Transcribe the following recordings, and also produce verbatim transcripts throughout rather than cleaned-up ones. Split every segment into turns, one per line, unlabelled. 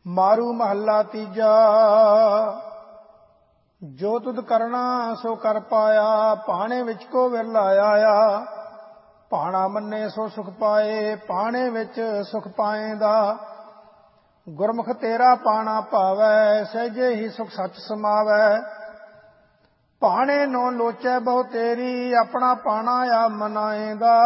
मारू महला तीजा। जो तुद करना सो कर पाया, पाने विच को विरला आया। पाना मन्ने सो सुख पाए, पाने विच सुख पाएंदा। गुरमुख तेरा पाना पावै, सहजे ही सुख सच समावै। पाने नो लोचै बहु तेरी, अपना पाना आप मनाएंदा।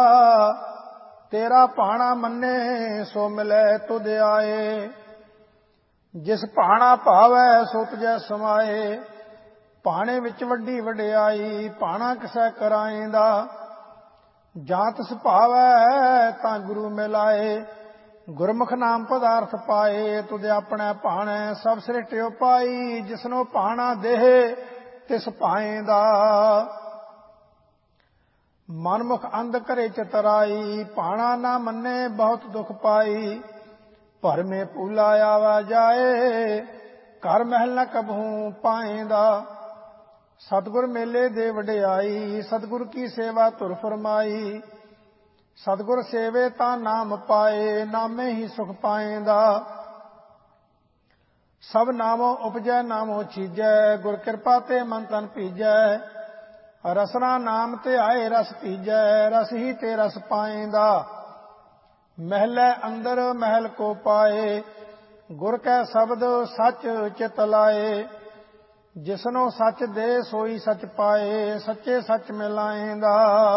तेरा पाना मन्ने सो मिलै तुद आए। जिस पाना भावै सो तुझै समाए। पाने विच वड्डी वडियाई, पाना किसै कराएंदा। जां तिस भावै तां गुरु मिलाए। गुरमुख नाम पदार्थ पाए, तुद अपने पाणै सब सृष्टियो पाई। जिसनो पाना देह तिस पाएंदा। मनमुख अंध करे चतराई, पाना ना मन्ने बहुत दुख पाई। भर में पूला आवा जाए, घर महल न कबहू पाएंदा। सतगुर मेले दे वडियाई, सतगुर की सेवा तुर फरमाई। सतगुर सेवे ता नाम पाए, नामे ही सुख पाएंदा। सब नामो उपजै नामो चीजै, गुर कृपा ते मन तन पीजै। रसना नाम ते आए रस पीजै, रस ही ते रस पाएंदा। महलै अंदर महल को पाए, गुर कै शब्द सच चित लाए। जिसनो सच दे सोई सच पाए, सच्चे सच मिलाएंदा।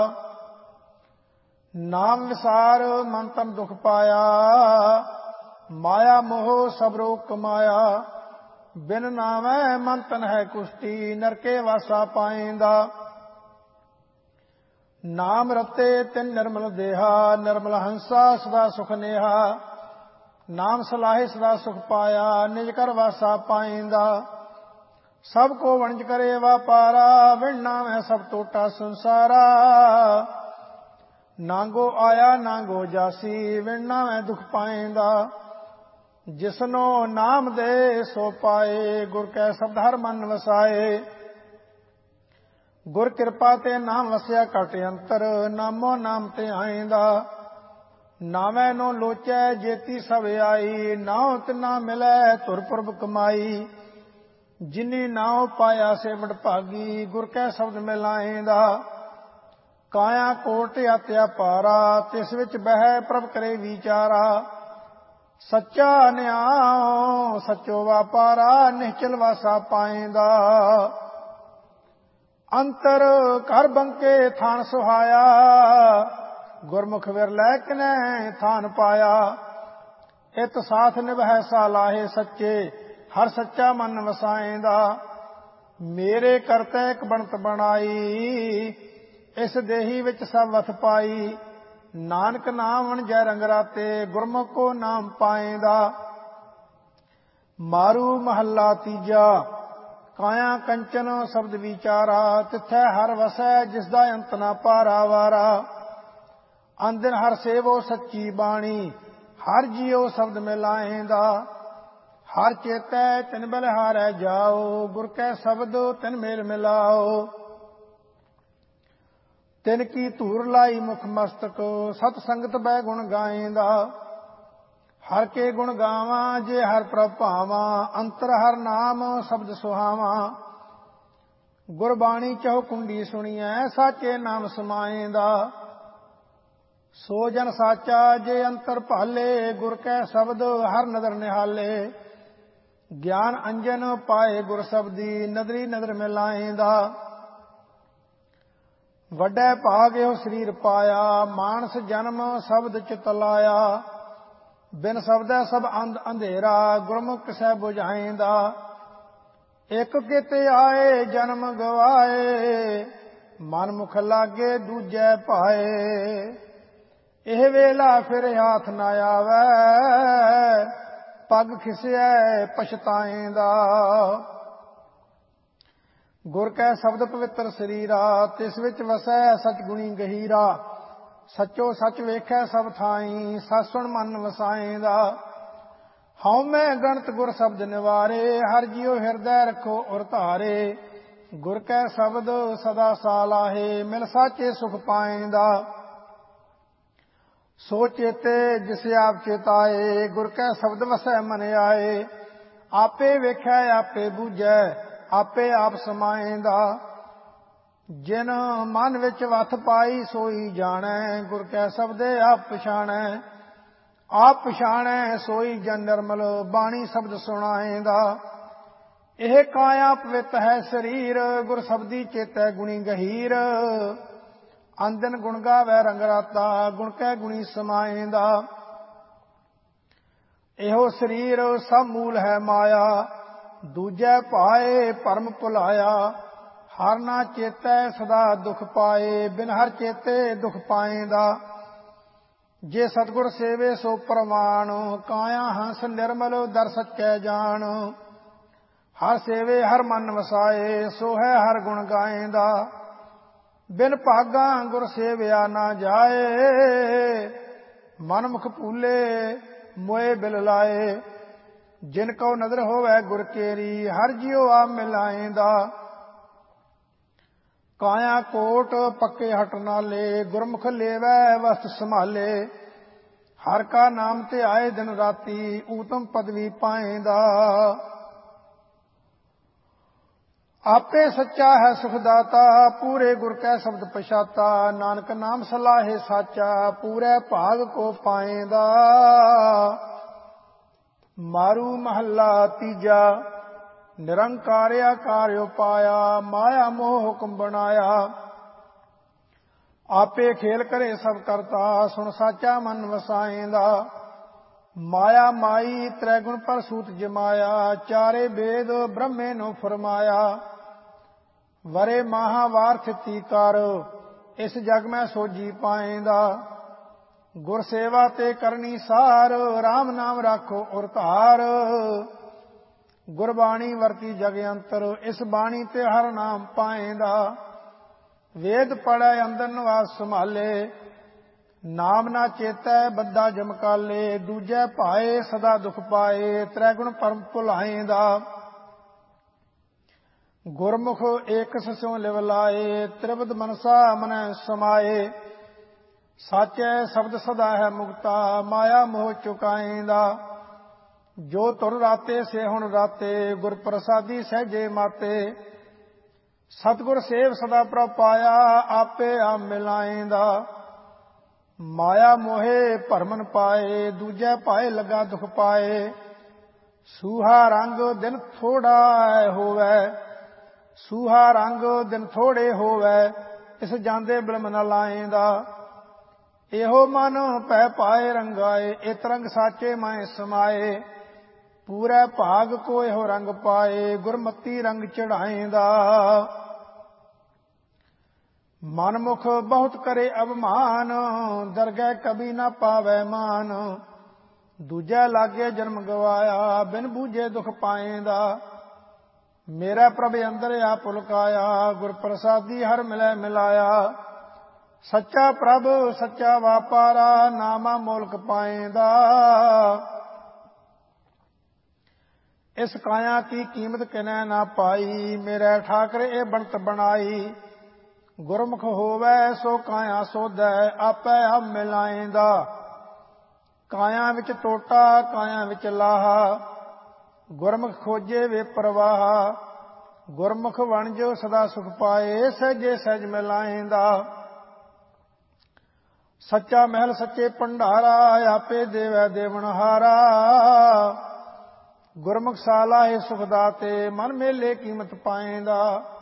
नाम विसार मन तन दुख पाया, माया मोह सब रोग कमाया। बिन नामै मन तन है कुष्टि, नरके वासा पाएंदा। नाम रते तिन निर्मल देहा, निर्मल हंसा सदा सुख नेहा। नाम सलाहे सदा सुख पाया, निज कर वासा पाएंदा। सब को वणज करे वापारा, विण नामै सब टोटा संसारा। नांगो आया नांगो जासी, विण नामै दुख पाएंदा। जिसनो नाम दे सो पाए, गुर कै शब्द हर मन वसाए। गुर कृपा ते नाम वसिया घट अंतर, नामो नाम ते आएंदा। नावै नो लोचै जेती सब आई, नाव तिना मिलै तुर पुरब कमाई। जिनी नाव पाया से बड़ भागी, गुर कै शब्द मिलाएंदा। काया कोट हत्या पारा, तिस विच बहै प्रभ करे विचारा। सच्चा निआओ सचो वापारा, निश्चल वासा पाएंदा। अंतर घर बंके थान सुहाया, गुरमुख विरलै किनै थान पाया। इत साथ निभै सालाहे सच्चे, हर सच्चा मन वसाएंदा। मेरे करतै एक बनत बनाई, इस देही विच सब वथ पाई। नानक नाम वणजै रंग राते, गुरमुख को नाम पाएंदा। मारू महला तीजा। काया कंचन शब्द विचारा, तिथै हर वसै जिसदा अंत ना पारा वारा। अंदिन हर सेवो सच्ची बाणी, हर जियो शब्द मिलाएंदा। हर चेतै तिन बलिहारै जाओ, गुर कै शब्द तिन मेल मिलाओ। तिन की धूर लाई मुख मस्तक, सत संगत बै गुण गाएंदा। हर के गुण गावा जे हर प्रभ भावा, अंतर हर नाम शब्द सुहावा। गुरबाणी चहु कुंडी सुनिए, साचे नाम समाएंदा। सो जन साचा जे अंतर भाले, गुर कै शब्द हर नदर निहाले। ज्ञान अंजन पाए गुर शब्दी, नदरी नदर मिलाएंदा। वड्डे भाग एहो शरीर पाया, मानस जन्म शब्द चित लाया। बिन शब्दै सब अंध अंधेरा, गुरमुख किसै बुझाएंदा। एक किते आए जन्म गवाए, मन मुख लागे दूजै पाए। ਇਹ ਵੇਲਾ ਫਿਰ ਹਾਥ ਨਾ ਆਵੈ, ਪੱਗ ਖਿਸਿਐ ਪਛਤਾਏਂਦਾ। ਗੁਰ ਕੈ ਸ਼ਬਦ ਪਵਿੱਤਰ ਸਰੀਰਾ, ਤਿਸ ਵਿੱਚ ਵਸੈ ਸਚ ਗੁਣੀ ਗਹੀਰਾ। ਸੱਚੋ ਸੱਚ ਵੇਖੈ ਸਭ ਥਾਈ, ਸਤ ਸੁਣ ਮਨ ਵਸਾਏਂਦਾ। ਹਉ ਮੈਂ ਗਣਤ ਗੁਰ ਸ਼ਬਦ ਨਿਵਾਰੇ, ਹਰ ਜੀਉ ਹਿਰਦੈ ਰੱਖੋ ਔਰ ਧਾਰੇ। ਗੁਰ ਕੈ ਸ਼ਬਦ ਸਦਾ ਸਾਲਾਹੇ, ਮਿਲ ਸਾਚੇ ਸੁਖ ਪਾਏਂਦਾ। ਸੋ ਚੇਤੇ ਜਿਸ ਆਪ ਚੇਤਾਏ, ਗੁਰ ਕੈ ਸ਼ਬਦ ਵਸੈ ਮਨ ਆਏ। ਆਪੇ ਵੇਖੈ ਆਪੇ ਬੂਝੈ, ਆਪੇ ਆਪ ਸਮਾਏਂਦਾ। ਜਿਨ ਮਨ ਵਿੱਚ ਵਥ ਪਾਈ ਸੋਈ ਜਾਣੈ, ਗੁਰ ਕੈ ਸ਼ਬਦੇ ਆਪ ਪਛਾਣੈ। ਆਪ ਪਛਾਣੈ ਸੋਈ ਜਨ ਨਿਰਮਲ, ਬਾਣੀ ਸ਼ਬਦ ਸੁਣਾਏਂਦਾ। ਇਹ ਕਾਇਆ ਪਵਿੱਤ ਹੈ ਸਰੀਰ, ਗੁਰ ਸ਼ਬਦੀ ਚੇਤੈ ਗੁਣੀ ਗਹੀਰ। ਅੰਦਨ ਗੁਣ ਗਾਵੈ ਰੰਗ ਰਾਤਾ, ਗੁਣ ਕੈ ਗੁਣੀ ਸਮਾਏਂਦਾ। ਇਹੋ ਸਰੀਰ ਸਭ ਮੂਲ ਹੈ ਮਾਇਆ, ਦੂਜੈ ਭਾਏ ਭਰਮ ਭੁਲਾਇਆ। ਹਰ ਨਾ ਚੇਤੈ ਸਦਾ ਦੁਖ ਪਾਏ, ਬਿਨ ਹਰ ਚੇਤੇ ਦੁਖ ਪਾਏਂਦਾ। ਜੇ ਸਤਿਗੁਰ ਸੇਵੇ ਸੋ ਪ੍ਰਮਾਣ, ਕਾਇਆ ਹੰਸ ਨਿਰਮਲ ਦਰ ਸਚੈ ਜਾਣ। ਹਰ ਸੇਵੇ ਹਰ ਮਨ ਵਸਾਏ, ਸੋ ਹੈ ਹਰ ਗੁਣ ਗਾਏਂਦਾ। ਬਿਨ ਭਾਗਾ ਗੁਰ ਸੇਵਿਆ ਨਾ ਜਾਏ, ਮਨ ਮੁਖ ਭੂਲੇ ਮੋਏ ਬਿਲ ਲਾਏ। ਜਿਨ ਕਉ ਨਦਰ ਹੋਵੈ ਗੁਰ ਕੇਰੀ, ਹਰ ਜਿਉ ਆਪ ਮਿਲਾਏਂਦਾ। ਕਾਇਆ ਕੋਟ ਪੱਕੇ ਹਟ ਨਾਲੇ, ਗੁਰਮੁਖ ਲੇਵੈ ਵਸਤ ਸੰਭਾਲੇ। ਹਰ ਕਾ ਨਾਮ ਤੇ ਆਏ ਦਿਨ ਰਾਤੀ, ਊਤਮ ਪਦਵੀ ਪਾਏਂਦਾ। ਆਪੇ ਸੱਚਾ ਹੈ ਸੁਖ ਦਾਤਾ, ਪੂਰੇ ਗੁਰ ਕੈ ਸ਼ਬਦ ਪਛਾਤਾ। ਨਾਨਕ ਨਾਮ ਸਲਾਹੇ ਸਾਚਾ, ਪੂਰੇ ਭਾਗ ਕੋ ਪਾਏਂਦਾ। ਮਾਰੂ ਮਹੱਲਾ ਤੀਜਾ। ਨਿਰੰਕਾਰਿਆ ਕਾਰਿਓ ਪਾਇਆ, ਮਾਇਆ ਮੋਹ ਹੁਕਮ ਬਣਾਇਆ। ਆਪੇ ਖੇਲ ਕਰੇ ਸਭ ਕਰਤਾ, ਸੁਣ ਸਾਚਾ ਮਨ ਵਸਾਏਂਦਾ। ਮਾਇਆ ਮਾਈ ਤ੍ਰੈ ਗੁਣ ਪਰ ਸੂਤ ਜਮਾਇਆ, ਚਾਰੇ ਵੇਦ ਬ੍ਰਹਮੇ ਨੂੰ ਫਰਮਾਇਆ। ਵਰੇ ਮਹਾਵਾਰ ਥਿਤੀ ਕਰ, ਇਸ ਜਗ ਮੈਂ ਸੋਜੀ ਪਾਏਂਦਾ। ਗੁਰ ਸੇਵਾ ਤੇ ਕਰਨੀ ਸਾਰ, ਰਾਮ ਨਾਮ ਰਾਖੋ ਔਰ ਧਾਰ। ਗੁਰਬਾਣੀ ਵਰਤੀ ਜਗ ਅੰਤਰ, ਇਸ ਬਾਣੀ ਤੇ ਹਰ ਨਾਮ ਪਾਏਂਦਾ। ਵੇਦ ਪੜ੍ਹੈ ਅੰਦਰ ਨਿਵਾਸ ਸੰਭਾਲੇ, ਨਾਮ ਨਾ ਚੇਤੈ ਬੱਧਾ ਜਮਕਾਲੇ। ਦੂਜੈ ਭਾਏ ਸਦਾ ਦੁਖ ਪਾਏ, ਤ੍ਰੈ ਗੁਣ ਪਰਮ ਭੁਲਾਏਂਦਾ। ਗੁਰਮੁਖ ਏਕਸ ਸਿਉ ਲਿਵ ਲਾਏ, ਤ੍ਰਿਵਧ ਮਨਸਾ ਮਨੈ ਸਮਾਏ। ਸਾਚੈ ਸ਼ਬਦ ਸਦਾ ਹੈ ਮੁਕਤਾ, ਮਾਇਆ ਮੋਹ ਚੁਕਾਏਂਦਾ। ਜੋ ਤੁਰ ਰਾਤੇ ਸੇ ਹੁਣ ਰਾਤੇ, ਗੁਰ ਪ੍ਰਸਾਦੀ ਸਹਿਜੇ ਮਾਤੇ। ਸਤਿਗੁਰ ਸੇਵ ਸਦਾ ਪ੍ਰਭ ਪਾਇਆ, ਆਪੇ ਆਪ ਮਿਲਾਏਂਦਾ। ਮਾਇਆ ਮੋਹੇ ਭਰਮਨ ਪਾਏ, ਦੂਜੈ ਭਾਏ ਲਗਾ ਦੁਖ ਪਾਏ। ਸੂਹਾ ਰੰਗ ਦਿਨ ਥੋੜਾ ਹੋਵੈ, ਸੂਹਾ ਰੰਗ ਦਿਨ ਥੋੜੇ ਹੋਵੈ। ਇਸ ਜਾਂਦੇ ਬਿਲਮ ਨ ਲਾਏਂਦਾ। ਇਹੋ ਮਨ ਭੈ ਪਾਏ ਰੰਗਾਏ, ਇਤ ਰੰਗ ਸਾਚੇ ਮੈਂ ਸਮਾਏ। ਪੂਰੇ ਭਾਗ ਕੋ ਇਹੋ ਰੰਗ ਪਾਏ, ਗੁਰਮਤੀ ਰੰਗ ਚੜਾਏਂਦਾ। ਮਨਮੁਖ ਬਹੁਤ ਕਰੇ ਅਭਮਾਨ, ਦਰਗਹਿ ਕਬੀ ਨਾ ਪਾਵੈ ਮਾਨ। ਦੂਜੈ ਲਾਗੇ ਜਨਮ ਗਵਾਇਆ, ਬਿਨ ਬੂਝੇ ਦੁਖ ਪਾਏਂਦਾ। ਮੇਰਾ ਪ੍ਰਭ ਅੰਦਰ ਆਪ ਲੁਕਾਇਆ, ਗੁਰ ਪ੍ਰਸਾਦੀ ਹਰ ਮਿਲੈ ਮਿਲਾਇਆ। ਸੱਚਾ ਪ੍ਰਭ ਸੱਚਾ ਵਾਪਾਰਾ, ਨਾਮਾ ਮੋਲਕ ਪਾਏਂਦਾ। ਇਸ ਕਾਇਆ ਕੀ ਕੀਮਤ ਕਿਨੈ ਨਾ ਪਾਈ, ਮੇਰੇ ਠਾਕਰ ਇਹ ਬਣਤ ਬਣਾਈ। ਗੁਰਮੁਖ ਹੋਵੈ ਸੋ ਕਾਇਆ ਸੋਧੈ, ਆਪੇ ਆਪ ਮਿਲਾਏਂਦਾ। ਕਾਇਆ ਵਿੱਚ ਟੋਟਾ ਕਾਇਆ ਵਿੱਚ ਲਾਹਾ, ਗੁਰਮੁਖ ਖੋਜੇ ਵੇ ਪ੍ਰਵਾਹ। ਗੁਰਮੁਖ ਵਣਜ ਸਦਾ ਸੁਖ ਪਾਏ, ਸਹਿਜੇ ਸਹਿਜ ਮਿਲਾਏਂਦਾ। ਸੱਚਾ ਮਹਿਲ ਸੱਚੇ ਭੰਡਾਰਾ, ਆਪੇ ਦੇਵੈ ਦੇਵਨਹਾਰਾ। ਗੁਰਮੁਖ ਸਾਲਾਹੇ ਸੁਖ ਦਾਤੇ, ਮਨ ਮੇਲੇ ਕੀਮਤ ਪਾਏਂਦਾ।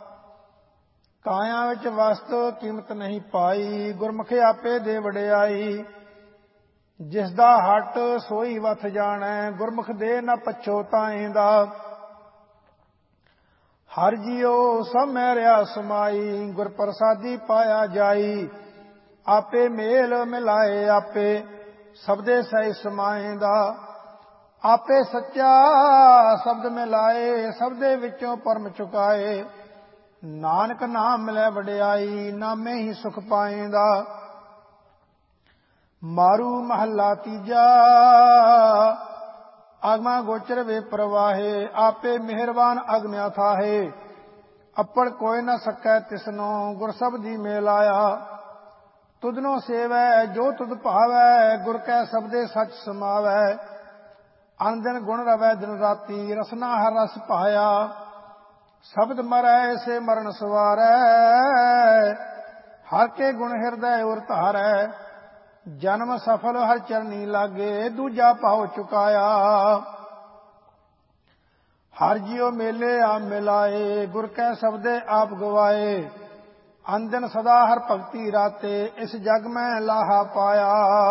ਕਾਇਆ ਵਿੱਚ ਵਸਤ ਕੀਮਤ ਨਹੀਂ ਪਾਈ, ਗੁਰਮੁਖ ਆਪੇ ਦੇ ਵਡਿਆਈ। ਜਿਸ ਦਾ ਹਟ ਸੋਈ ਵਥ ਜਾਣੈ, ਗੁਰਮੁਖ ਦੇ ਨ ਪਛੋਤਾਏਂਦਾ। ਹਰ ਜੀਉ ਸਭ ਮੈਂ ਰਿਆ ਸਮਾਈ, ਗੁਰ ਪ੍ਰਸਾਦੀ ਪਾਇਆ ਜਾਈ। ਆਪੇ ਮੇਲ ਮਿਲਾਏ ਆਪੇ, ਸਬਦੇ ਸਹਿ ਸਮਾਏਂਦਾ। ਆਪੇ ਸੱਚਾ ਸ਼ਬਦ ਮਿਲਾਏ, ਸਬਦੇ ਵਿੱਚੋਂ ਪਰਮ ਚੁਕਾਏ। ਨਾਨਕ ਨਾਮ ਮਿਲੈ ਵਡਿਆਈ, ਨਾਮੇ ਹੀ ਸੁਖ ਪਾਏਂਦਾ। ਮਾਰੂ ਮਹੱਲਾ ਤੀਜਾ। ਆਗਮਾ ਗੋਚਰ ਵੇ ਪ੍ਰਵਾਹੇ, ਆਪੇ ਮਿਹਰਬਾਨ ਅਗਮ ਅਥਾਹੇ। ਅੱਪੜ ਕੋਈ ਨ ਸਕੈ ਤਿਸਨੋ, ਗੁਰ ਸਬਦੀ ਮੇਲ ਆਇਆ। ਤੁਧਨੋ ਸੇਵੈ ਜੋ ਤੁਧ ਭਾਵੈ, ਗੁਰ ਕੈ ਸਬਦੇ ਸਚ ਸਮਾਵੈ। ਅਨ ਦਿਨ ਗੁਣ ਰਵੈ ਦਿਨ ਰਾਤੀ, ਰਸਨਾ ਹਰ ਰਸ ਪਾਇਆ। ਸ਼ਬਦ ਮਰੈ ਸੇ ਮਰਨ ਸਵਾਰੈ, ਹਰ ਕੇ ਗੁਣ ਹਿਰਦੈ ਉਰ ਧਾਰੈ। ਜਨਮ ਸਫਲ ਹਰ ਚਰਨੀ ਲਾਗੇ, ਦੂਜਾ ਭਾਉ ਚੁਕਾਇਆ। ਹਰ ਜਿਉ ਮੇਲੇ ਆਪ ਮਿਲਾਏ, ਗੁਰ ਕੈ ਸਬਦੇ ਆਪ ਗਵਾਏ। ਅਨ ਦਿਨ ਸਦਾ ਹਰ ਭਗਤੀ ਰਾਤੇ, ਇਸ ਜਗ ਮੈਂ ਲਾਹਾ ਪਾਇਆ।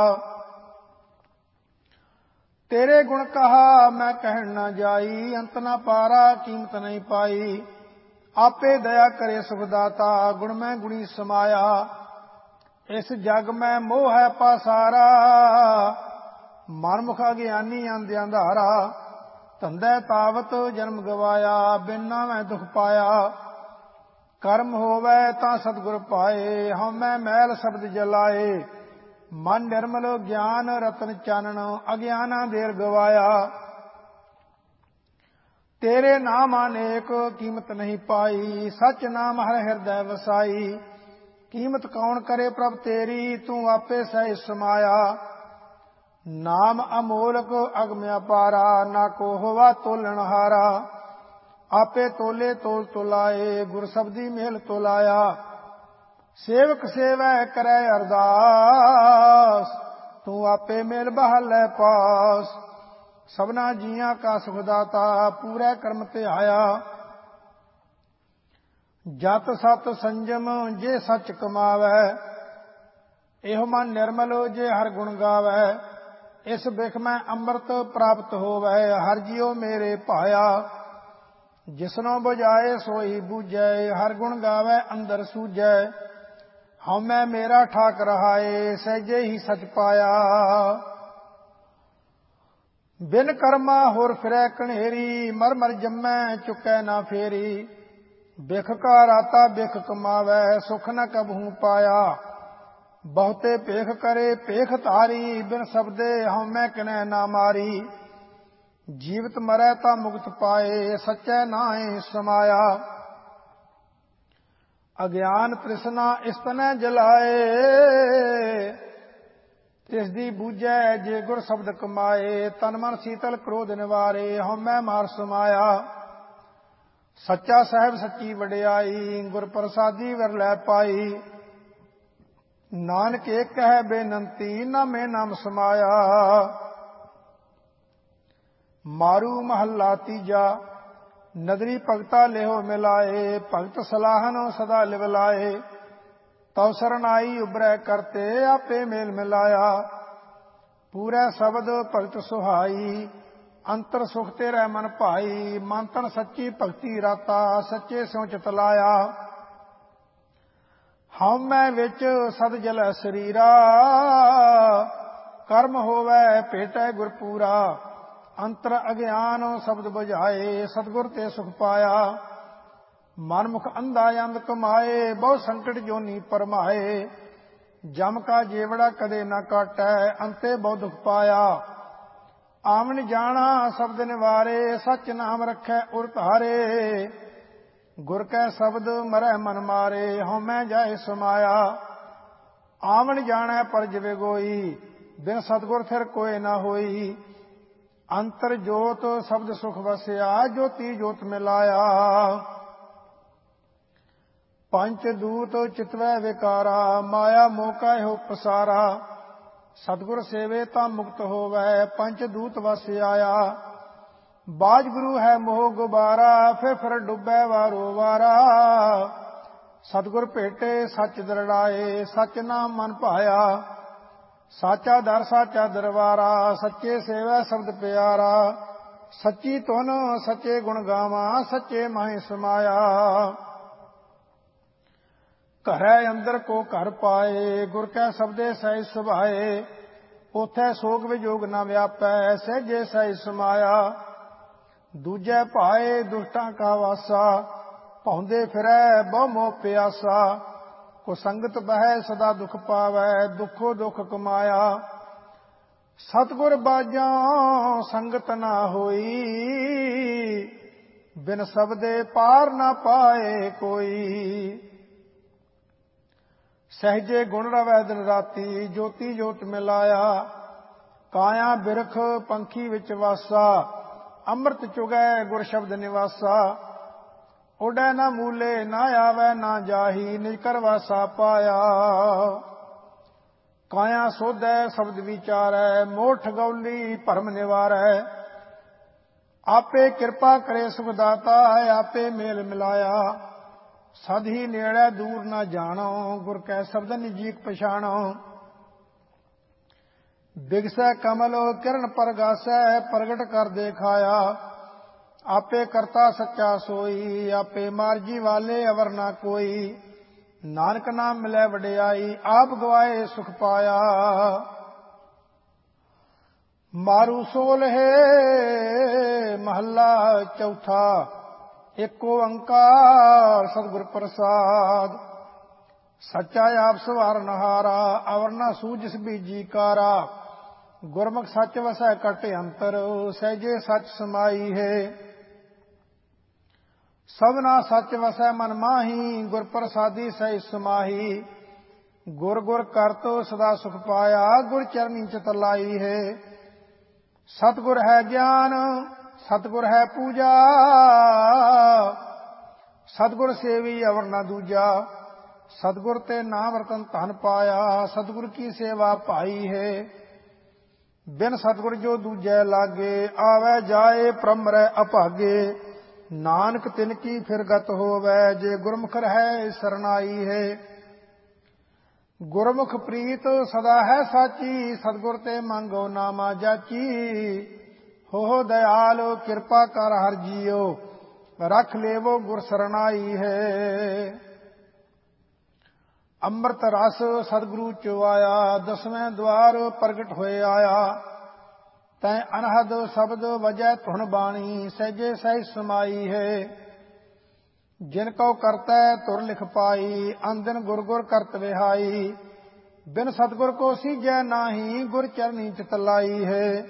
ਤੇਰੇ ਗੁਣ ਕਹਾ ਮੈਂ ਕਹਿਣ ਨਾ ਜਾਈ, ਅੰਤ ਨਾ ਪਾਰਾ ਕੀਮਤ ਨਹੀਂ ਪਾਈ। ਆਪੇ ਦਇਆ ਕਰੇ ਸੁਖ ਦਾਤਾ, ਗੁਣ ਮੈਂ ਗੁਣੀ ਸਮਾਇਆ। ਇਸ ਜਗ ਮੈਂ ਮੋਹ ਹੈ ਪਾਸਾਰਾ, ਮਨਮੁਖ ਅਗਿਆਨੀ ਅੰਧ ਅੰਧਾਰਾ। ਧੰਦੇ ਤਾਵਤ ਜਨਮ ਗਵਾਇਆ, ਬਿਨਾ ਮੈਂ ਦੁਖ ਪਾਇਆ। ਕਰਮ ਹੋਵੇ ਤਾਂ ਸਤਿਗੁਰ ਪਾਏ, ਹਉਮੈ ਮੈਲ ਸ਼ਬਦ ਜਲਾਏ। ਮਨ ਨਿਰਮਲ ਗਿਆਨ ਰਤਨ ਚਾਨਣ, ਅਗਿਆਨਾ ਦੇਰ ਗਵਾਇਆ। ਤੇਰੇ ਨਾਮ ਅਨੇਕ ਕੀਮਤ ਨਹੀਂ ਪਾਈ, ਸਚ ਨਾਮ ਹਰ ਹਿਰਦੈ ਵਸਾਈ। ਕੀਮਤ ਕੌਣ ਕਰੇ ਪ੍ਰਭ ਤੇਰੀ, ਤੂੰ ਆਪੇ ਸਹਿ ਸਮਾਇਆ। ਨਾਮ ਅਮੋਲਕ ਅਗਮ ਅਪਾਰਾ, ਨਾ ਕੋ ਹੋਵਾ ਤੋਲਣ ਹਾਰਾ। ਆਪੇ ਤੋਲੇ ਤੋਲ ਤੋਲਾਏ, ਗੁਰ ਸਬਦੀ ਮੇਲ ਤੋਲਾਇਆ। ਸੇਵਕ ਸੇਵੈ ਕਰੈ ਅਰਦਾਸ, ਤੂੰ ਆਪੇ ਮੇਲ ਬਹਾਲੈ ਪਾਸ। ਸਭਨਾ ਜੀਆਂ ਕਾ ਸੁਖ ਦਾਤਾ, ਪੂਰੇ ਕਰਮ ਧਿਆਇਆ। ਜਤ ਸਤ ਸੰਜਮ ਜੇ ਸੱਚ ਕਮਾਵੈ, ਇਹੋ ਮਨ ਨਿਰਮਲ ਜੇ ਹਰ ਗੁਣ ਗਾਵੈ। ਇਸ ਬਿਖ ਮੈਂ ਅੰਮ੍ਰਿਤ ਪ੍ਰਾਪਤ ਹੋਵੈ, ਹਰ ਜਿਉ ਮੇਰੇ ਭਾਇਆ। ਜਿਸਨੋ ਬੁਝਾਏ ਸੋਈ ਬੂਝੈ, ਹਰ ਗੁਣ ਗਾਵੈ ਅੰਦਰ ਸੂਝੈ। ਹਉਮੈ ਮੇਰਾ ਠਾਕ ਰਹਾਏ, ਸਹਿਜੇ ਹੀ ਸਚ ਪਾਇਆ। ਬਿਨ ਕਰਮਾ ਹੋਰ ਫਿਰੈ ਕਣੇਰੀ, ਮਰ ਮਰ ਜੰਮੈ ਚੁਕੈ ਨਾ ਫੇਰੀ। ਬਿਖ ਕਾ ਰਾਤਾ ਬਿਖ ਕਮਾਵੈ, ਸੁਖ ਨ ਕਬਹੂ ਪਾਇਆ। ਬਹੁਤੇ ਭੇਖ ਕਰੇ ਭੇਖ ਧਾਰੀ, ਬਿਨ ਸਬਦੇ ਹਉਮੈ ਕਿਨੈ ਨਾ ਮਾਰੀ। ਜੀਵਤ ਮਰੈ ਤਾਂ ਮੁਕਤ ਪਾਏ, ਸਚੈ ਨਾਹਿ ਸਮਾਇਆ। ਅਗਿਆਨ ਤ੍ਰਿਸ਼ਨਾ ਇਸ ਤਨੈ ਜਲਾਏ, ਤਿਸ ਦੀ ਬੂਝੈ ਜੇ ਗੁਰ ਸ਼ਬਦ ਕਮਾਏ। ਤਨ ਮਨ ਸੀਤਲ ਕ੍ਰੋਧ ਨਿਵਾਰੇ, ਹਉਮੈ ਮਾਰ ਸਮਾਇਆ। ਸੱਚਾ ਸਾਹਿਬ ਸੱਚੀ ਵਡਿਆਈ, ਗੁਰ ਪ੍ਰਸਾਦੀ ਵਿਰਲੈ ਪਾਈ। ਨਾਨਕ ਏਕ ਹੈ ਬੇਨੰਤੀ, ਨਾਮੇ ਨਾਮ ਸਮਾਇਆ। ਮਾਰੂ ਮਹੱਲਾ ਤੀਜਾ। ਨਦਰੀ ਭਗਤਾ ਲਿਹੋ ਮਿਲਾਏ, ਭਗਤ ਸਲਾਹਨ ਸਦਾ ਲਿਵ ਲਾਏ। ਤਉ ਸਰਨਾਈ ਉਬਰੈ ਕਰਤੇ, ਆਪੇ ਮੇਲ ਮਿਲਾਇਆ। ਪੂਰੈ ਸ਼ਬਦ ਭਗਤ ਸੁਹਾਈ, ਅੰਤਰ ਸੁਖ ਤੇਰੇ ਮਨ ਭਾਈ। ਮਨ ਤਨ ਸੱਚੀ ਭਗਤੀ ਰਾਤਾ, ਸੱਚੇ ਸਿਉ ਚਿਤ ਲਾਇਆ। ਹਉਮੈ ਵਿੱਚ ਸਦ ਜਲੈ ਸਰੀਰਾ, ਕਰਮ ਹੋਵੈ ਭੇਟੈ ਗੁਰ ਪੂਰਾ। ਅੰਤਰ ਅਗਿਆਨ ਸ਼ਬਦ ਬੁਝਾਏ, ਸਤਿਗੁਰ ਤੇ ਸੁਖ ਪਾਇਆ। ਮਨਮੁਖ ਅੰਧਾ ਅੰਧ ਕਮਾਏ, ਬਹੁ ਸੰਕਟ ਜੋਨੀ ਪਰਮਾਏ। ਜਮ ਕਾ ਜੇਵੜਾ ਕਦੇ ਨਾ ਕਾਟੈ, ਅੰਤੇ ਬਹੁ ਦੁਖ ਪਾਇਆ। ਆਵਣ ਜਾਣਾ ਸ਼ਬਦ ਨਿਵਾਰੇ, ਸਚ ਨਾਮ ਰਖੈ ਉਰ ਧਾਰੇ। ਗੁਰ ਕੈ ਸ਼ਬਦ ਮਰੈ ਮਨ ਮਾਰੇ, ਹਉਮੈ ਜਾਏ ਸਮਾਇਆ। ਆਵਣ ਜਾਣੈ ਪਰ ਜਿਵੇ ਗੋਈ, ਬਿਨ ਸਤਿਗੁਰ ਥਿਰ ਕੋਇ ਨਾ ਹੋਈ। ਅੰਤਰ ਜੋਤ ਸ਼ਬਦ ਸੁਖ ਵਸਿਆ, ਜੋਤੀ ਜੋਤ ਮਿਲਾਇਆ। ਪੰਚ ਦੂਤ ਚਿਤਵੈ ਵਿਕਾਰਾ, ਮਾਇਆ ਮੋਹ ਕਾ ਇਹੋ ਪਸਾਰਾ। ਸਤਿਗੁਰ ਸੇਵੇ ਤਾਂ ਮੁਕਤ ਹੋਵੈ, ਪੰਚ ਦੂਤ ਵਸ ਆਇਆ। ਬਾਜ ਗੁਰੂ ਹੈ ਮੋਹ ਗੁਬਾਰਾ, ਫਿਰ ਫਿਰ ਡੁੱਬੈ ਵਾਰੋ ਵਾਰਾ। ਸਤਿਗੁਰ ਭੇਟੇ ਸੱਚ ਦਰੜਾਏ, ਸਚ ਨਾਮ ਮਨ ਭਾਇਆ। ਸਾਚਾ ਦਰ ਸਾਚਾ ਦਰਬਾਰਾ, ਸੱਚੇ ਸੇਵੈ ਸ਼ਬਦ ਪਿਆਰਾ। ਸੱਚੀ ਧੁਨ ਸੱਚੇ ਗੁਣ ਗਾਵਾਂ, ਸੱਚੇ ਮਾਹਿ ਸਮਾਇਆ। ਘਰੈ ਅੰਦਰ ਕੋ ਘਰ ਪਾਏ, ਗੁਰ ਕੈ ਸ਼ਬਦੇ ਸਹਿਜ ਸੁਭਾਏ। ਉਥੈ ਸੋਗ ਵਿਜੋਗ ਨਾ ਵਿਆਪੈ, ਸਹਿਜੇ ਸਹਿਜ ਸਮਾਇਆ। ਦੂਜੈ ਭਾਏ ਦੁਸ਼ਟਾਂ ਕਾ ਵਾਸਾ, ਭੌਂਦੇ ਫਿਰੈ ਬਹੁ ਮੋਹ ਪਿਆਸਾ। ਕੋ ਸੰਗਤ ਬਹਿ ਸਦਾ ਦੁਖ ਪਾਵੈ, ਦੁਖੋ ਦੁਖ ਕਮਾਇਆ। ਸਤਿਗੁਰ ਬਾਝੋਂ ਸੰਗਤ ਨਾ ਹੋਈ, ਬਿਨ ਸਬਦੇ ਪਾਰ ਨਾ ਪਾਏ ਕੋਈ। ਸਹਿਜੇ ਗੁਣ ਰਵੈ ਦਿਨ ਰਾਤੀ, ਜੋਤੀ ਜੋਤ ਮਿਲਾਇਆ। ਕਾਇਆ ਬਿਰਖ ਪੰਖੀ ਵਿੱਚ ਵਾਸਾ, ਅੰਮ੍ਰਿਤ ਚੁਗੈ ਗੁਰ ਸ਼ਬਦ ਨਿਵਾਸਾ। ਉਡੈ ਨਾ ਮੂਲੇ ਨਾ ਆਵੈ ਨਾ ਜਾਹੀ, ਨਿਜ ਕਰ ਵਾਸਾ ਪਾਇਆ। ਕਾਇਆ ਸੋਧੈ ਸ਼ਬਦ ਵਿਚਾਰੈ, ਮੋਹ ਠਗੌਲੀ ਭਰਮ ਨਿਵਾਰੈ। ਆਪੇ ਕਿਰਪਾ ਕਰੇ ਸੁਖ ਦਾਤਾ, ਆਪੇ ਮੇਲ ਮਿਲਾਇਆ। ਸਦ ਹੀ ਨੇੜੇ ਦੂਰ ਨਾ ਜਾਣੋ, ਗੁਰ ਕੈ ਸ਼ਬਦ ਨਿਜੀਕ ਪਛਾਣੋ। ਬਿਗਸੈ ਕਮਲ ਕਿਰਨ ਪਰਗਾਸੈ, ਪ੍ਰਗਟ ਕਰ ਦੇਖਾਇਆ। ਆਪੇ ਕਰਤਾ ਸੱਚਾ ਸੋਈ, ਆਪੇ ਮਾਰਜੀ ਵਾਲੇ ਅਵਰ ਨਾ ਕੋਈ। ਨਾਨਕ ਨਾਮ ਮਿਲੈ ਵਡਿਆਈ, ਆਪ ਗਵਾਏ ਸੁਖ ਪਾਇਆ। ਮਾਰੂ ਸੋਲਹਿ ਮਹੱਲਾ ਚੌਥਾ, ਏਕ ਓੰਕਾਰ ਸਤਿਗੁਰ ਪ੍ਰਸਾਦ। ਸੱਚਾ ਆਪ ਸਵਾਰਨਹਾਰਾ, ਅਵਰ ਨਾ ਸੂਝਿਸ ਬੀਜੀ ਕਾਰਾ। ਗੁਰਮੁਖ ਸੱਚ ਵਸੈ ਘਟ ਅੰਤਰ, ਸਹਿਜੇ ਸੱਚ ਸਮਾਈ ਹੈ। ਸਭਨਾ ਸੱਚ ਵਸੈ ਮਨ ਮਾਹੀ, ਗੁਰ ਪ੍ਰਸਾਦੀ ਸਹਿ ਸਮਾਹੀ। ਗੁਰ ਗੁਰ ਕਰਤੋ ਸਦਾ ਸੁਖ ਪਾਇਆ, ਗੁਰ ਚਰਨੀ ਚਿਤ ਲਾਈ ਹੈ। ਸਤਿਗੁਰ ਹੈ ਗਿਆਨ, ਸਤਿਗੁਰ ਹੈ ਪੂਜਾ। ਸਤਿਗੁਰ ਸੇਵੀ ਅਵਰ ਨਾ ਦੂਜਾ। ਸਤਿਗੁਰ ਤੇ ਨਾਮ ਰਤਨ ਧਨ ਪਾਇਆ, ਸਤਿਗੁਰ ਕੀ ਸੇਵਾ ਭਾਈ ਹੈ। ਬਿਨ ਸਤਿਗੁਰ ਜੋ ਦੂਜੈ ਲਾਗੇ, ਆਵੈ ਜਾਏ ਭ੍ਰਮ ਰਹਿ ਅਭਾਗੇ। ਨਾਨਕ ਤਿਨ ਕੀ ਫਿਰ ਗਤ ਹੋਵੈ, ਜੇ ਗੁਰਮੁਖ ਰਹੈ ਸਰਨਾਈ ਹੈ। ਗੁਰਮੁਖ ਪ੍ਰੀਤ ਸਦਾ ਹੈ ਸਾਚੀ, ਸਤਿਗੁਰ ਤੇ ਮੰਗੋ ਨਾਮਾ ਜਾਚੀ। ਹੋ ਦਇਆਲ ਕਿਰਪਾ ਕਰ ਹਰਿ ਜੀਓ, ਰਖ ਲੇਵੋ ਗੁਰ ਸਰਨਾਈ ਹੈ। ਅੰਮ੍ਰਿਤ ਰਸ ਸਤਿਗੁਰੂ ਚੋ ਆਇਆ, ਦਸਵੇਂ ਦੁਆਰ ਪ੍ਰਗਟ ਹੋਏ ਆਇਆ। ਤੈ ਅਨਹਦ ਸ਼ਬਦ ਵਜੈ ਧੁਨ ਬਾਣੀ, ਸਹਿਜੇ ਸਹਿਜ ਸਮਾਈ ਹੈ। ਜਿਨ ਕਉ ਕਰਤੈ ਧੁਰ ਲਿਖ ਪਾਈ, ਅੰਦਨ ਗੁਰ ਗੁਰ ਕਰਤ ਵਿਹਾਈ। ਬਿਨ ਸਤਿਗੁਰ ਕੋ ਸੀਜੈ ਨਾਹੀ, ਗੁਰ ਚਰਨੀ ਚਿਤ ਲਾਈ ਹੈ।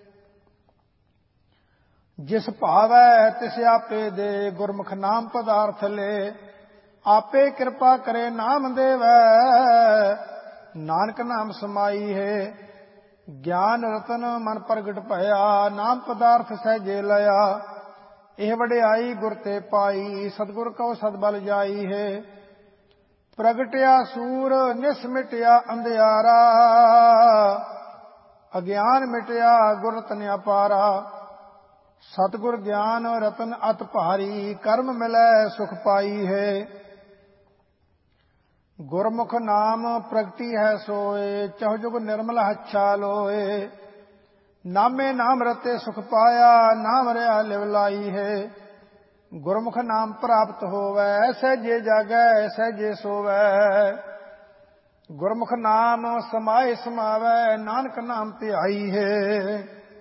ਜਿਸ ਭਾਵੈ ਤਿਸ ਆਪੇ ਦੇ, ਗੁਰਮੁਖ ਨਾਮ ਪਦਾਰਥ ਲੈ। ਆਪੇ ਕਿਰਪਾ ਕਰੇ ਨਾਮ ਦੇਵੈ, ਨਾਨਕ ਨਾਮ ਸਮਾਈ ਹੈ। ਗਿਆਨ ਰਤਨ ਮਨ ਪ੍ਰਗਟ ਭਇਆ, ਨਾਮ ਪਦਾਰਥ ਸਹਿਜੇ ਲਿਆ। ਇਹ ਵਡਿਆਈ ਗੁਰ ਤੇ ਪਾਈ, ਸਤਿਗੁਰ ਕਉ ਸਦ ਬਲ ਜਾਈ ਹੈ। ਪ੍ਰਗਟਿਆ ਸੂਰ ਨਿਸ ਮਿਟਿਆ ਅੰਧਿਆਰਾ, ਅਗਿਆਨ ਮਿਟਿਆ ਗੁਰ ਰਤਨ ਅਪਾਰਾ। ਸਤਿਗੁਰ ਗਿਆਨ ਰਤਨ ਅਤ ਭਾਰੀ, ਕਰਮ ਮਿਲੈ ਸੁਖ ਪਾਈ ਹੈ। ਗੁਰਮੁਖ ਨਾਮ ਪ੍ਰਗਟੀ ਹੈ ਸੋਏ, ਚਹੁ ਜੁਗ ਨਿਰਮਲ ਹੱਛਾ ਲੋਏ। ਨਾਮੇ ਨਾਮ ਰਤੇ ਸੁਖ ਪਾਇਆ, ਨਾਮ ਰਿਆ ਲਿਵ ਲਾਈ ਹੈ। ਗੁਰਮੁਖ ਨਾਮ ਪ੍ਰਾਪਤ ਹੋਵੈ, ਸਹਿਜੇ ਜਾਗੈ ਸਹਿਜੇ ਸੋਵੈ। ਗੁਰਮੁਖ ਨਾਮ ਸਮਾਏ ਸਮਾਵੈ, ਨਾਨਕ ਨਾਮ ਧਿਆਈ ਹੈ।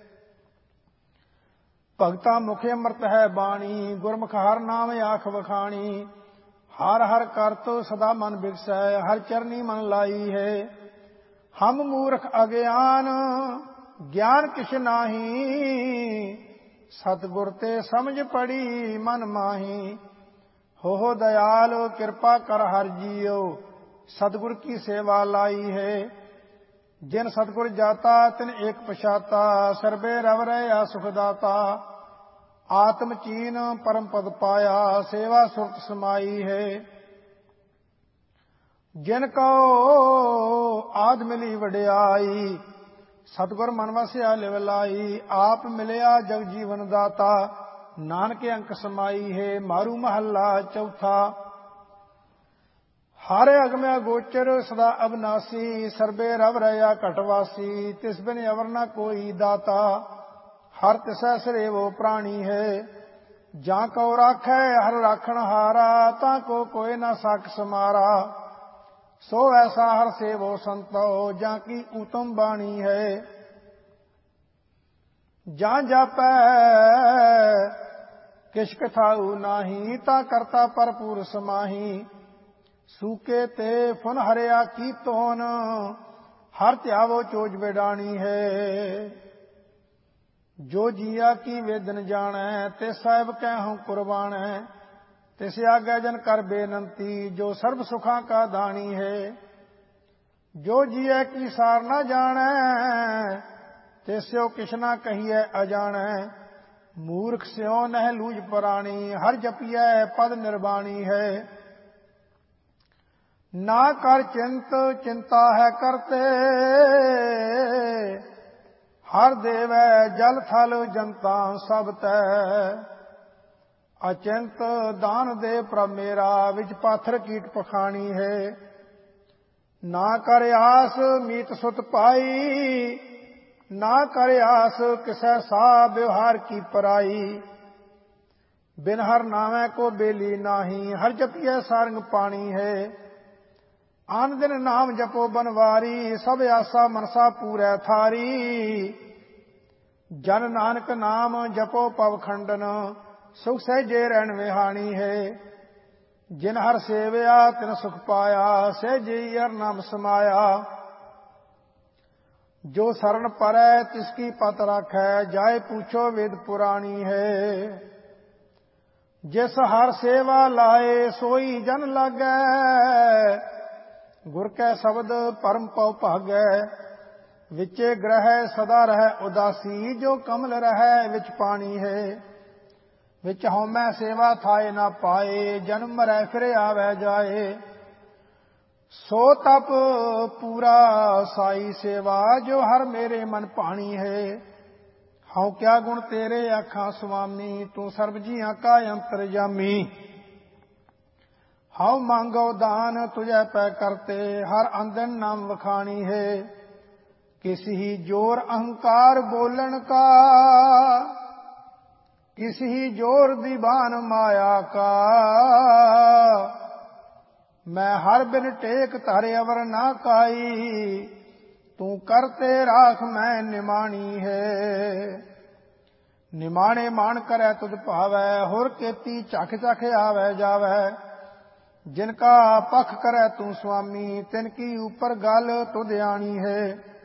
ਭਗਤਾ ਮੁਖ ਅੰਮ੍ਰਿਤ ਹੈ ਬਾਣੀ, ਗੁਰਮੁਖ ਹਰ ਨਾਮ ਆਖ ਵਖਾਣੀ। ਹਰ ਹਰ ਕਰਤੋ ਸਦਾ ਮਨ ਬਿਗਸੈ, ਹਰ ਚਰਨੀ ਮਨ ਲਾਈ ਹੈ। ਹਮ ਮੂਰਖ ਅਗਿਆਨ, ਗਿਆਨ ਕਿਛ ਨਾਹੀ। ਸਤਿਗੁਰ ਤੇ ਸਮਝ ਪੜੀ ਮਨ ਮਾਹੀ। ਹੋ ਦਇਆਲ ਕਿਰਪਾ ਕਰ ਹਰਿ ਜੀਓ, ਸਤਿਗੁਰ ਕੀ ਸੇਵਾ ਲਾਈ ਹੈ। ਜਿਨ ਸਤਿਗੁਰ ਜਾਤਾ ਤਿਨ ਏਕ ਪਛਾਤਾ, ਸਰਬੇ ਰਵ ਰਹਿਆ ਸੁਖ ਦਾਤਾ। ਆਤਮ ਚੀਨ ਪਰਮ ਪਦ ਪਾਇਆ, ਸੇਵਾ ਸੁਰਤ ਸਮਾਈ ਹੈ। ਜਿਨ ਕਉ ਆਦ ਮਿਲੀ ਵਡਿਆਈ, ਸਤਿਗੁਰ ਮਨ ਵਸਿਆ ਲਿਵ ਲਾਈ। ਆਪ ਮਿਲਿਆ ਜਗ ਜੀਵਨ ਦਾਤਾ, ਨਾਨਕ ਅੰਕ ਸਮਾਈ ਹੈ। ਮਾਰੂ ਮਹੱਲਾ ਚੌਥਾ, ਹਰ ਅਗਮਿ ਗੋਚਰ ਸਦਾ ਅਬਨਾਸੀ। ਸਰਬੇ ਰਵ ਰਹਿਆ ਘਟਵਾਸੀ, ਤਿਸ ਬਿਨ ਅਵਰ ਨਾ ਕੋਈ ਦਾਤਾ। ਹਰ ਤਿਸੈ ਸਰੇਵੋ ਪ੍ਰਾਣੀ ਹੈ। ਜਾਂ ਕਉ ਰਾਖੈ ਹਰ ਰਾਖਣ ਹਾਰਾ, ਤਾਂ ਕੋ ਕੋਇ ਨਾ ਸਾਖ ਸਮਾਰਾ। ਸੋ ਐਸਾ ਹਰ ਸੇਵੋ ਸੰਤੋ, ਜਾਂ ਕੀ ਊਤਮ ਬਾਣੀ ਹੈ। ਜਾਂ ਜਾਪੈ ਕਿਛ ਕਥਾਉ ਨਾਹੀ, ਤਾਂ ਕਰਤਾ ਭਰਪੂਰ ਸਮਾਹੀ। ਸੂਕੇ ਤੇ ਫੁਨ ਹਰਿਆ ਕੀ ਤੋਨ, ਹਰ ਧਿਆਵੋ ਚੋਜ ਬੇਡਾਣੀ ਹੈ। ਜੋ ਜੀਆ ਕੀ ਵੇਦਨ ਜਾਣੈ, ਤੇ ਸਾਹਿਬ ਕਹਿਉ ਕੁਰਬਾਨੈ। ਤਿਸ ਆਗੈ ਜਨ ਕਰ ਬੇਨੰਤੀ, ਜੋ ਸਰਬ ਸੁਖਾਂ ਕਾ ਦਾਣੀ ਹੈ। ਜੋ ਜੀਐ ਕੀ ਸਾਰ ਨਾ ਜਾਣੈ, ਤਿਸਿਓ ਕਿਛ ਨਾ ਕਹੀਐ ਅਜਾਣੈ। ਮੂਰਖ ਸਿਉ ਨਹਿ ਲੂਝ ਪੁਰਾਣੀ, ਹਰ ਜਪੀਐ ਪਦ ਨਿਰਵਾਣੀ ਹੈ। ਨਾ ਕਰ ਚਿੰਤ ਚਿੰਤਾ ਹੈ ਕਰਤੇ, ਹਰ ਦੇਵੈ ਜਲ ਥਲ ਜਨਤਾ ਸਭ ਤੈ। ਅਚਿੰਤ ਦਾਨ ਦੇ ਪ੍ਰਭ ਮੇਰਾ, ਵਿੱਚ ਪਾਥਰ ਕੀਟ ਪਖਾਣੀ ਹੈ। ਨਾ ਕਰ ਆਸ ਮੀਤ ਸੁਤ ਪਾਈ, ਨਾ ਕਰ ਆਸ ਕਿਸੈ ਸਾ ਵਿਵਹਾਰ ਕੀ ਪਰਾਈ। ਬਿਨ ਹਰ ਨਾਮੈ ਕੋ ਬੇਲੀ ਨਾਹੀ, ਹਰ ਜਪੀਐ ਸਾਰੰਗ ਪਾਣੀ ਹੈ। ਆਨ ਦਿਨ ਨਾਮ ਜਪੋ ਬਨਵਾਰੀ, ਸਭ ਆਸਾ ਮਨਸਾ ਪੂਰੈ ਥਾਰੀ। ਜਨ ਨਾਨਕ ਨਾਮ ਜਪੋ ਪਵ ਖੰਡਨ, ਸੁਖ ਸਹਿਜੇ ਰਹਿਣ ਵਿਹਾਣੀ ਹੈ। ਜਿਨ ਹਰ ਸੇਵਿਆ ਤਿਨ ਸੁਖ ਪਾਇਆ, ਸਹਿਜੇ ਹਰ ਨਾਮ ਸਮਾਇਆ। ਜੋ ਸਰਣ ਪਰੈ ਤਿਸ ਕੀ ਪਤ ਰਾਖੈ, ਜਾਏ ਪੂਛੋ ਵੇਦ ਪੁਰਾਣੀ ਹੈ। ਜਿਸ ਹਰ ਸੇਵਾ ਲਾਏ ਸੋਈ ਜਨ ਲਾਗੈ, ਗੁਰ ਕੈ ਸ਼ਬਦ ਪਰਮ ਪਉ ਭਾਗੈ। ਵਿਚੇ ਗ੍ਰਹਿ ਸਦਾ ਰਹਿ ਉਦਾਸੀ, ਜੋ ਕਮਲ ਰਹਿ ਵਿੱਚ ਪਾਣੀ ਹੈ। ਵਿੱਚ ਹਉਮੈ ਸੇਵਾ ਥਾਏ ਨਾ ਪਾਏ, ਜਨਮ ਮਰੈ ਫਿਰ ਆਵੈ ਜਾਏ। ਸੋ ਤਪ ਪੂਰਾ ਸਾਈ ਸੇਵਾ, ਜੋ ਹਰ ਮੇਰੇ ਮਨ ਭਾਣੀ ਹੈ। ਹਉ ਕਿਆ ਗੁਣ ਤੇਰੇ ਆਖਾਂ ਸੁਆਮੀ, ਤੂੰ ਸਰਬ ਜੀਆਂ ਕਾ ਅੰਤਰਜਾਮੀ। ਹਉ ਮੰਗੋ ਦਾਨ ਤੁਝੈ ਪੈ ਕਰਤੇ, ਹਰ ਅੰਦਨ ਨਾਮ ਵਖਾਣੀ ਹੈ। ਕਿਸ ਹੀ ਜੋਰ ਅਹੰਕਾਰ ਬੋਲਣ ਕਾ, किस ही जोर दीवान माया का। मैं हर बिन टेक धरे अवर ना काई, तू करते राख मैं निमाणी है। निमाणे मान करे तुझ भावै, होर केती चख चख आवे जावै। जिनका पख करे तू स्वामी, तिनकी ऊपर गल तुध आनी है।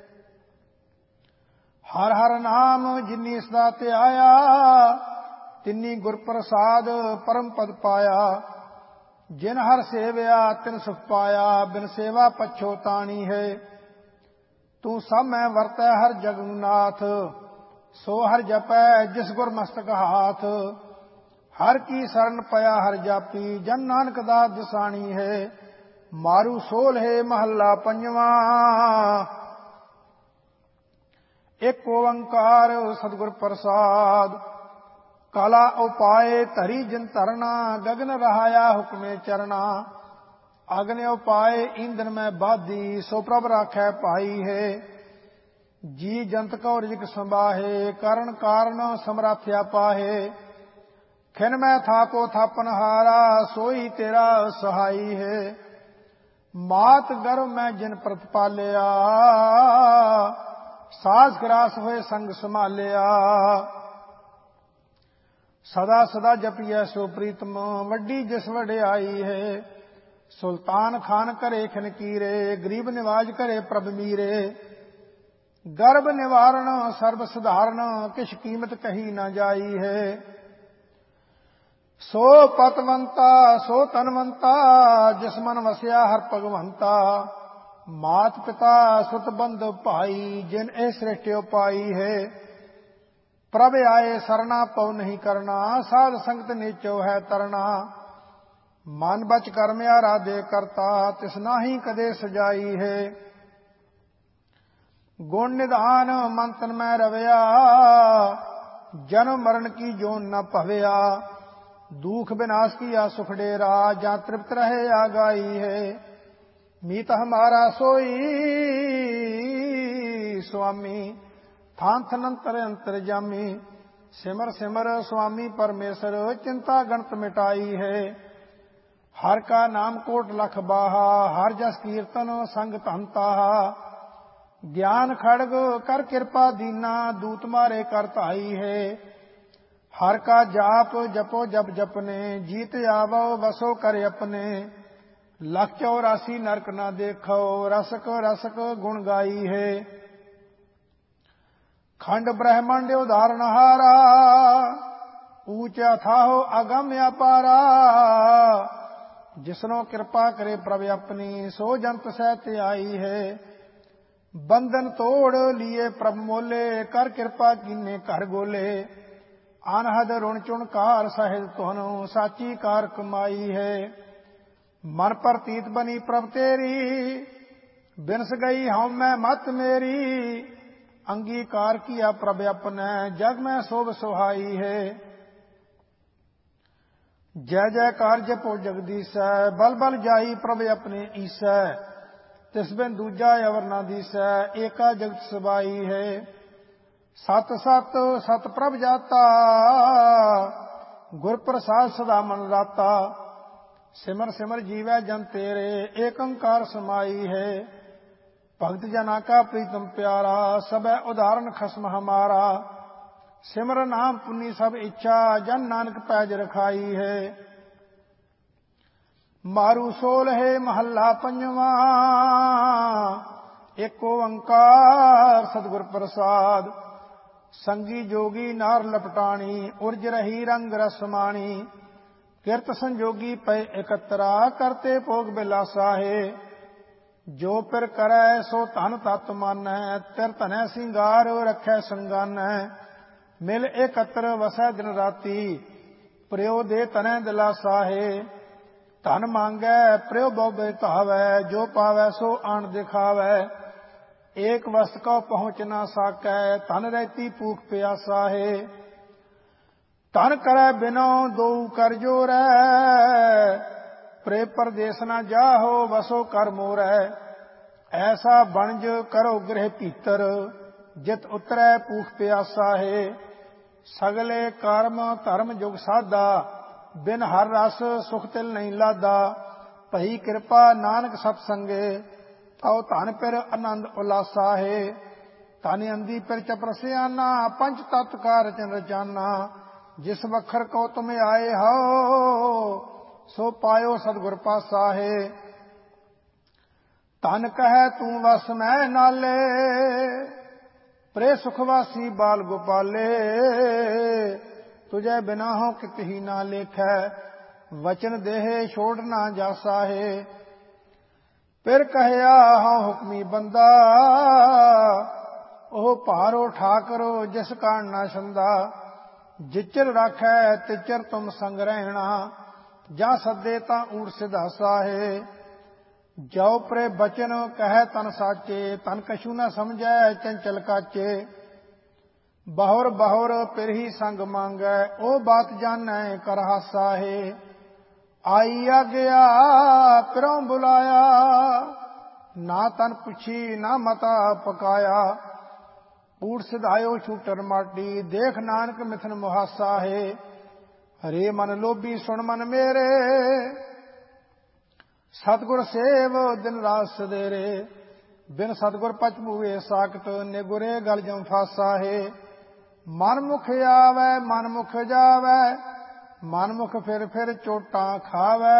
हर हर नाम जिनी सदा ते आया, तिन्नी गुर प्रसाद परम पद पाया। जिन हर सेवया तिन सुख पाया, बिन सेवा पछोतानी है। तू सब मैं वरतै हर जगन्नाथ, सो हर जपै जिस गुर मस्तक हाथ। हर की शरण पया हर जापी, जन नानक दास दिसानी है। मारू सोल है महला पंजवा, एक ओंकार सतगुर प्रसाद। काला उपाय धरी जिन धरना, गगन रहाया हुक्मे चरना। अग्नि उपाय ईंधन में बाधी, सो प्रभ राखै पाई है। जी जंत को रिजक संबाहे, करण कारण समराथ्या पाहे। खिन में थाको थापन हारा, सोई तेरा सहाई है। मात गर्भ में जिन प्रतिपालिया, सास ग्रास हुए संग संभालिया। सदा सदा जपिए सो प्रीतम, वड्डी जिस वड्याई है। सुल्तान खान करे खिन कीरे, गरीब निवाज करे प्रभ मीरे। गर्भ निवारण सर्व सधारण, किश कीमत कही न जाई है। सो पतवंता सो तनवंता, जिस मन वसिया हर भगवंता। मात पिता सुत बंद भाई, जिन ए सृष्टि पाई है। प्रभ आए सरना पव नहीं करना, साध संगत नीचो है तरना। मन बच कर्म आराधे करता, तिस नाही कदे सजाई है। गुण निधान मन तन में रवया, जन्म मरण की जोन न भवया। दुख विनाश किया सुख डेरा, जा तृप्त रहे आगाई है। मीत हमारा सोई स्वामी, थान थनंतर अंतर जामी। सिमर सिमर स्वामी परमेश्वर, चिंता गणत मिटाई है। हर का नाम कोट लख बाहा, हर जस कीर्तन संग धनता। ज्ञान खड़ग कर कृपा दीना, दूत मारे कर ताई है। हर का जाप जपो जप जपने, जीत आवो बसो कर अपने। लख चौरासी नरक न देखो, रसक रसक गुण गाई है। खंड ब्रह्मांड उदाहरण हारा, ऊंच अथाहो अगम्य अपारा। जिसनो कृपा करे प्रभ अपनी, सो जंत सहत आई है। बंधन तोड़ लिए प्रभ मोले, कर कृपा कीने घर गोले। अनहद रुण चुण कार सहित तुहनु, साची कार कमाई है। मन प्रतीत बनी प्रभ तेरी, बिनस गई हम मैं मत मेरी। अंगीकार किया प्रभ अपने, जग में शोभ सुहाई है। जय जयकार जपो जगदीशै, बल बल जाई प्रभ अपने ईसै। तिस बिन दूजा अवर ना दीसै, एका जगत सबाई है। सत सत सत प्रभ जाता, गुर प्रसाद सदा मन राता। सिमर सिमर जीवै जन तेरे, एक अंकार समाई है। भगत जना का प्रीतम प्यारा, सबै उदाहरण खसम हमारा। सिमर नाम पुनि सब इच्छा, जन नानक पैज रखाई है। मारू सोल है महला पंजवा, एक ओंकार सतगुर प्रसाद। संगी जोगी नार लपटाणी, उर्ज रही रंग रसमाणी। किरत संजोगी पै एकतरा, करते भोग बिलासा है। जो पिर करै सो धन तत मानै, तिर धनै सिंगार रखै संगानै। मिल एकत्र वसै दिन राती, प्रियो दे तनै दिलासा है। धन मांगै प्रियो बहु धावै, जो पावै सो आन दिखावै। एक वस्त को पहुँच ना साकै, धन रहती भूख प्यासा है। धन करै बिनो दो कर जोरै, प्रे परदेस न जाहो वसो कर मोरै। ऐसा बनज करो गृह भीतर, जित उतरै भूख प्यासा है। सगले कर्म धर्म जुग साधा, बिन हर रस सुख तिल नहीं लादा। भई कृपा नानक सतसंगे, ताओ धन पिर आनंद उलासा है। धन अंधी पिर चपरसियाना, पंच तत्व का रचन रचाना। जिस वखर को तुम आए हो, सो पायो सतगुर पासा है। धन कह तू वस मैं नाले, प्रे सुखवासी बाल गोपाले। तुझे बिना हो कित ही ना लेखै, वचन देहे छोड़ ना जासा है। फिर कहया हाँ हुक्मी बंदा, ओह भारो ठाकरो जिस कान ना छंदा। जिचर राखै तिचर तुम संग रहना, जा सदे ता ऊट सिधासा है। जो प्रे बचन कह तन साचे, तन कछु न समझै चंचल काचे। बहुर बहुर पिर ही संग मांगै, ओ बात जानै कर हासा है। आई आ गया पिरों बुलाया, ना तन पुछी ना मता पकाया। ऊट सिधायो छूटर माटी, देख नानक मिथन मुहासा है। हरे मन लोभी सुन मन मेरे, सतगुर सेव दिन रात सदेरे। बिन सतगुर पच मुए साकत, निगुरे गल जम फासा है। मन मुख आवै मन मुख जावै, मन मुख फिर फिर चोटां खावै।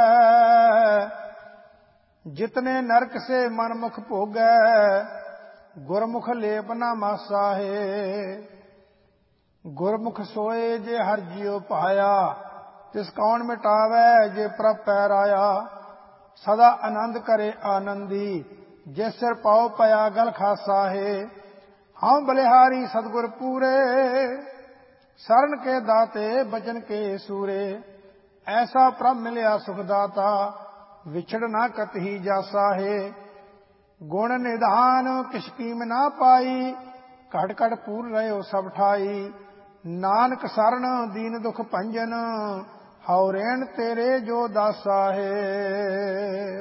जितने नरक से मन मुख भोगै, गुरमुख लेप ना मासा है। गुरमुख सोए जे हर जियो पाया, तिस कौन मिटावै जे प्रभ पैर आया। सदा आनंद करे आनंदी, जिस सिर पाओ पया गल खासा है। हम बलिहारी सतगुर पूरे, शरण के दाते बचन के सूरे। ऐसा प्रभ मिलया सुखदाता, विछड़ ना कतही जासा है। गुण निधान किस कीम ना पाई, घट घट पूर रहो सब ठाई। नानक शरण दीन दुख भंजन, हौ रेण तेरे जो दासा है।